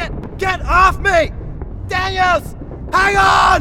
it! Get off me! Daniels! Hang on!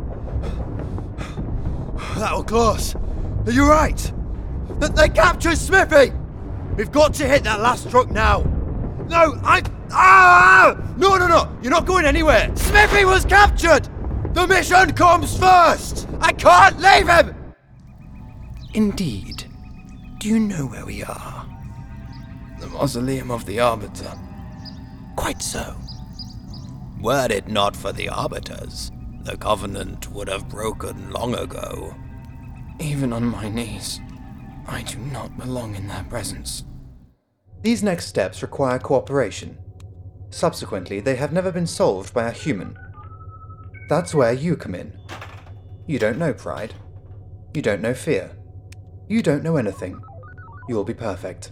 That was close. Are you right? They captured Smithy! We've got to hit that last truck now. No, No! You're not going anywhere. Smithy was captured! The mission comes first! I can't leave him! Indeed. Do you know where we are? The mausoleum of the Arbiter. Quite so. Were it not for the Arbiters, the Covenant would have broken long ago. Even on my knees, I do not belong in their presence. These next steps require cooperation. Subsequently, they have never been solved by a human. That's where you come in. You don't know pride. You don't know fear. You don't know anything. You'll be perfect.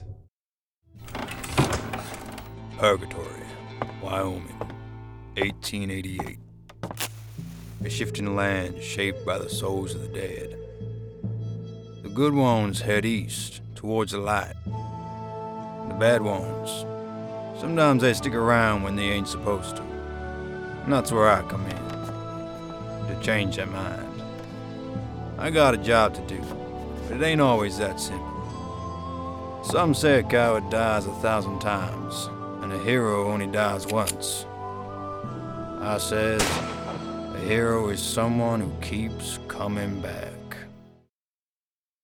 Purgatory, Wyoming, 1888. A shifting land shaped by the souls of the dead. The good ones head east, towards the light. The bad ones, sometimes they stick around when they ain't supposed to. And that's where I come in, to change their mind. I got a job to do, but it ain't always that simple. Some say a coward dies 1,000 times, and a hero only dies once. I says, a hero is someone who keeps coming back.